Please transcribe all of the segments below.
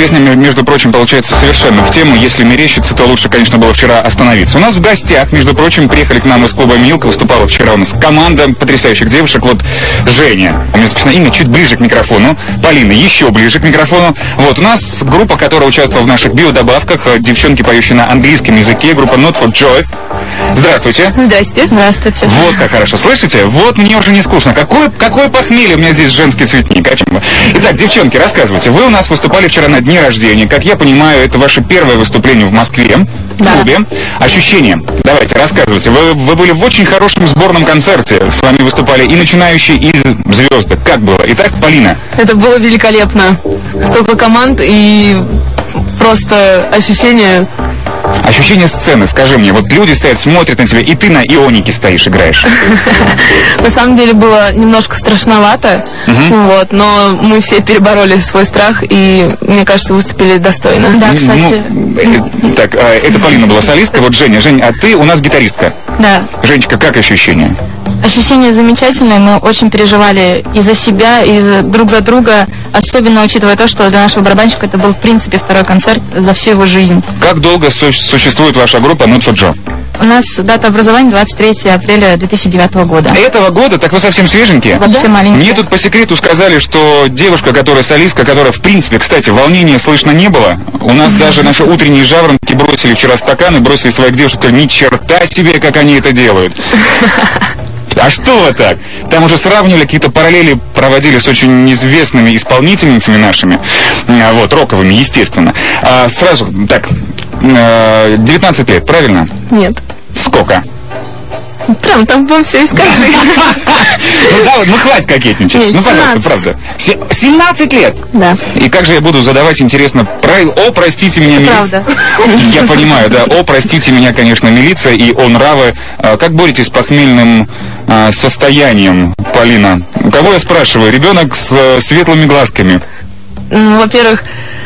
песня, между прочим, получается совершенно в тему. Если мерещится, то лучше, конечно, было вчера остановиться. У нас в гостях, между прочим, приехали к нам из клуба «Милка». Выступала вчера у нас команда потрясающих девушек. Вот Женя, у меня записано имя чуть ближе к микрофону. Полина еще ближе к микрофону. Вот у нас группа, которая участвовала в наших биодобавках. Девчонки, поющие на английском языке. Группа Not for Joy. Здравствуйте. Здрасте. Здравствуйте. Вот как хорошо. Слышите? Вот мне уже не скучно. Какое похмелье у меня здесь женский цветник. Итак, девчонки, рассказывайте. Вы у нас выступали вчера на дне рождения. Как я понимаю, это ваше первое выступление в Москве, в клубе. Ощущения. Давайте, рассказывайте. Вы были в очень хорошем сборном концерте. С вами выступали и начинающие, и звезды. Как было? Итак, Полина. Это было великолепно. Столько команд и просто ощущение... Ощущение сцены, скажи мне. Вот люди стоят, смотрят на тебя, и ты на ионике стоишь, играешь. На самом деле было немножко страшновато, вот, но мы все перебороли свой страх, и, мне кажется, выступили достойно. Да, кстати. Так, это Полина была солистка. Вот Женя, а ты у нас гитаристка. Да. Женечка, как ощущения? Ощущения замечательные, мы очень переживали и за себя, и друг за друга, особенно учитывая то, что для нашего барабанщика это был, в принципе, второй концерт за всю его жизнь. Как долго существует ваша группа Not for Joy? У нас дата образования 23 апреля 2009 года. Этого года? Так вы совсем свеженькие? Вообще маленькие. Мне тут по секрету сказали, что девушка, которая солистка, которая, в принципе, кстати, волнения слышно не было. У нас даже наши утренние жаворонки бросили вчера стаканы, бросили своих девушек, сказали, ни черта себе, как они это делают. А что вы так? Там уже сравнивали, какие-то параллели проводили с очень известными исполнительницами нашими, вот, роковыми, естественно. Сразу, так, 19 лет, правильно? Нет. Сколько? Прям там вам все и скажи. Ну хватит кокетничать. Нет, Ну, пожалуйста, 17. правда. 17 лет? Да. И как же я буду задавать, интересно, простите меня, милиция. Правда. Я понимаю, да. Простите меня, конечно, милиция и нравы. Как боретесь с похмельным состоянием, Полина? У кого я спрашиваю? Ребенок с светлыми глазками. Ну, во-первых,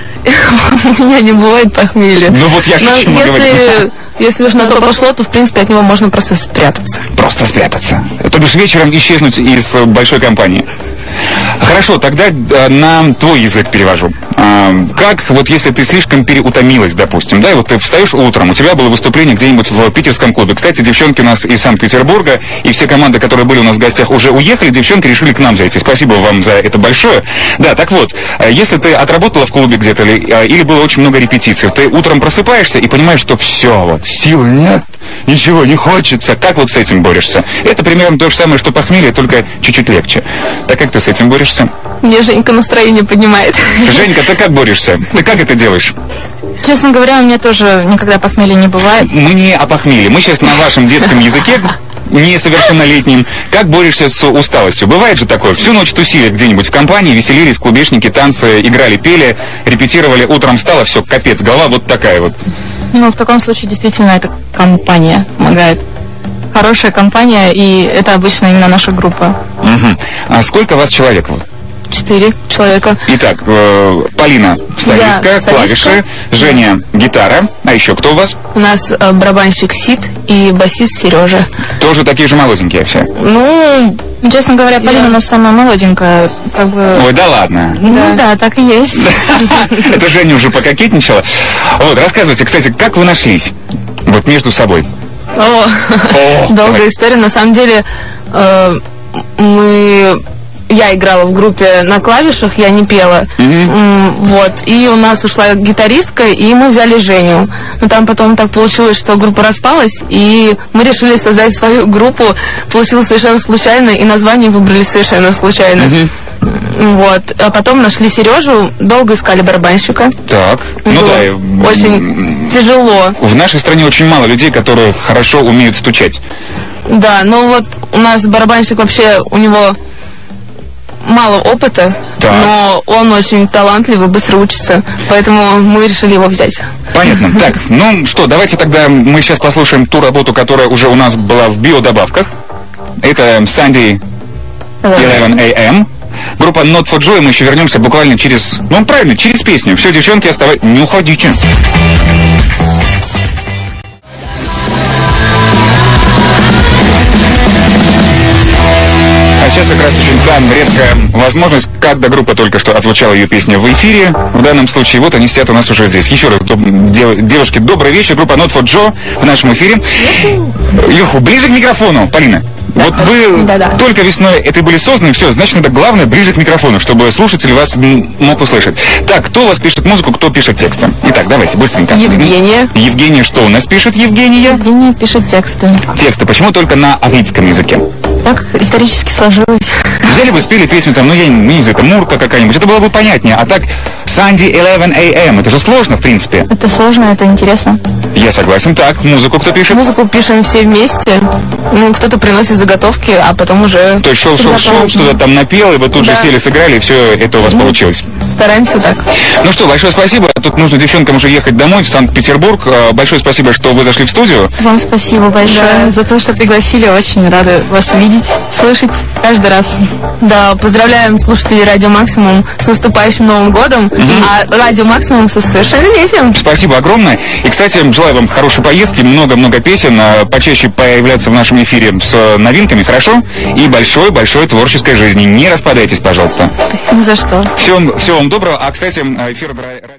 у меня не бывает похмелья. Ну вот я Но сейчас говорю. если уж на то пошло, то в принципе от него можно просто спрятаться. Просто спрятаться. То бишь вечером исчезнуть из большой компании. Хорошо, тогда на твой язык перевожу. Как, вот если ты слишком переутомилась, допустим, да, и вот ты встаешь утром, у тебя было выступление где-нибудь в питерском клубе. Кстати, девчонки у нас из Санкт-Петербурга, и все команды, которые были у нас в гостях, уже уехали, девчонки решили к нам зайти. Спасибо вам за это большое. Да, так вот, если ты отработала в клубе где-то, или было очень много репетиций, ты утром просыпаешься и понимаешь, что все, вот, сил нет, ничего не хочется. Как вот с этим борешься? Это примерно то же самое, что похмелье, только чуть-чуть легче. Так как ты с этим борешься? Мне Женька настроение поднимает. Женька, ты как борешься? Ты как это делаешь? Честно говоря, у меня тоже никогда похмелья не бывает. Мы не о похмелье. Мы сейчас на вашем детском языке, несовершеннолетним. Как борешься с усталостью? Бывает же такое. Всю ночь тусили где-нибудь в компании, веселились, клубешники, танцы, играли, пели, репетировали. Утром встала, все, капец, голова вот такая вот. Ну, в таком случае действительно эта компания помогает. Хорошая компания, и это обычно именно наша группа. Угу. А сколько вас человек? 4 человека. Итак, Полина солистка, клавиши, Женя гитара, а еще кто у вас? У нас барабанщик Сид и басист Сережа. Тоже такие же молоденькие все? Ну, Честно говоря, Полина у нас самая молоденькая, как бы... Ой, да ладно. Ну да, так и есть. Это Женя уже пококетничала. Вот, рассказывайте, кстати, как вы нашлись? Вот между собой. Долгая история. На самом деле, я играла в группе на клавишах, я не пела. Вот. И у нас ушла гитаристка, и мы взяли Женю. Но там потом так получилось, что группа распалась, и мы решили создать свою группу. Получилось совершенно случайно, и название выбрали совершенно случайно. Вот. А потом нашли Сережу, долго искали барабанщика. Так. Ну да. Очень тяжело. В нашей стране очень мало людей, которые хорошо умеют стучать. Да, но вот у нас барабанщик вообще, у него мало опыта, так, но он очень талантливый, быстро учится, поэтому мы решили его взять. Понятно. Так, ну что, давайте тогда мы сейчас послушаем ту работу, которая уже у нас была в биодобавках. Это Sunday 11 AM. Группа Not for Joy. Мы еще вернемся буквально через... Ну, правильно, через песню. Все, девчонки, оставайтесь. Не уходите. сейчас как раз очень редкая возможность, когда группа только что отзвучала ее песню в эфире. В данном случае, вот они сидят у нас уже здесь. Еще раз, девушки, добрый вечер. Группа Not for Joe в нашем эфире. Юху, ближе к микрофону, Полина. Вот вы только весной это были созданы, все, значит, это главное ближе к микрофону, чтобы слушатель вас мог услышать. Так, кто у вас пишет музыку, кто пишет тексты? Итак, давайте, быстренько. Евгения. Евгения что у нас пишет, Евгения? Евгения пишет тексты. Тексты. Почему только на армейском языке? Так исторически сложилось. Взяли бы, спели песню, там, ну, я не знаю, это Мурка какая-нибудь, это было бы понятнее. А так, Sunday 11 a.m., это же сложно, в принципе. Это сложно, это интересно. Я согласен. Так, музыку кто пишет? Музыку пишем все вместе. Ну, кто-то приносит заготовки, а потом уже... То есть шел, что-то там напел, и вы тут же сели, сыграли, и все это у вас получилось. Стараемся так. Ну что, большое спасибо. Тут нужно девчонкам уже ехать домой, в Санкт-Петербург. Большое спасибо, что вы зашли в студию. Вам спасибо большое за то, что пригласили. Очень рада вас видеть, слышать каждый раз. Да, поздравляем слушателей Радио Максимум с наступающим Новым годом, а Радио Максимум со совершеннолетием. Спасибо огромное. И, кстати, желаю вам хорошей поездки, много-много песен, почаще появляться в нашем эфире с новинками, хорошо? И большой-большой творческой жизни. Не распадайтесь, пожалуйста. Ни за что. Всего вам доброго. А, кстати, эфир...